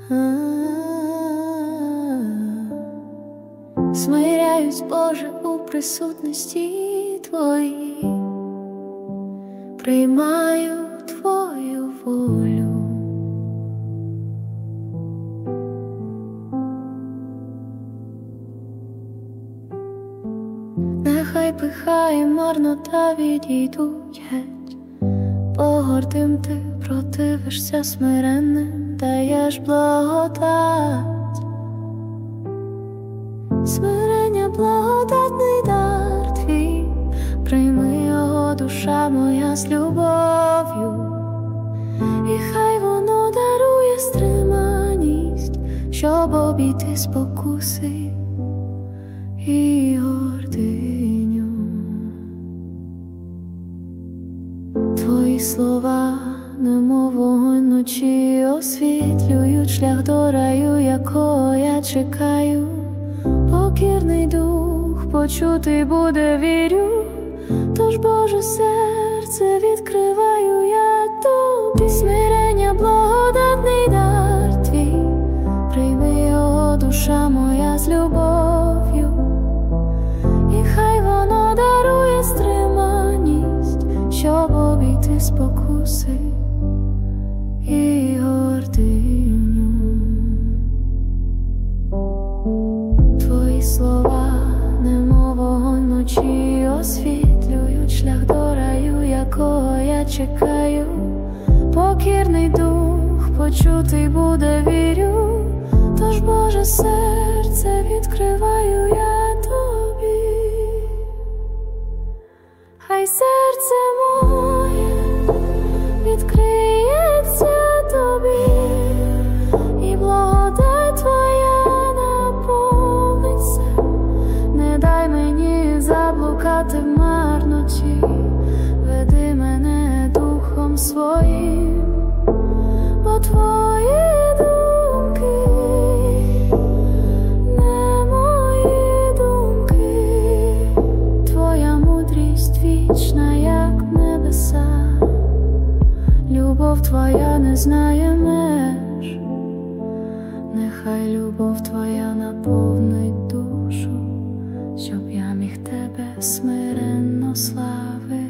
Смиряюсь, Боже, у присутності Твоїй, приймаю Твою волю. Нехай пиха і марнота відійдуть геть, бо гордим ти противишся смиренним, даєш благодать. Смирення благодатний дар твій, прийми його, душа моя, з любов'ю, і хай воно дарує стриманість, щоб обійти спокуси і гординю. Твої слова, немов вогонь ночі, освітлюють шлях до раю, якого я чекаю. Покірний дух почутий буде, вірю, тож, Боже, серце відкриваю я тобі. Смирення благодатний дар твій, прийми його, душа моя, з любов'ю, і хай воно дарує стриманість, щоб обійти спокуси і гординю. Твої слова, немов вогонь ночі, освітлюють шлях до раю, якого я чекаю. Покірний дух почутий буде, вірю, тож, Боже, серце відкриваю я тобі. Хай серце моє відкриється тобі, і благодать Твоя наповниться. Не дай мені заблукати в марноті, веди мене духом своїм, бо Твої думки не мої думки. Твоя мудрість вічна, як небеса, любов Твоя не знає меж. Нехай любов Твоя наповнить душу, щоб я міг Тебе смиренно славити.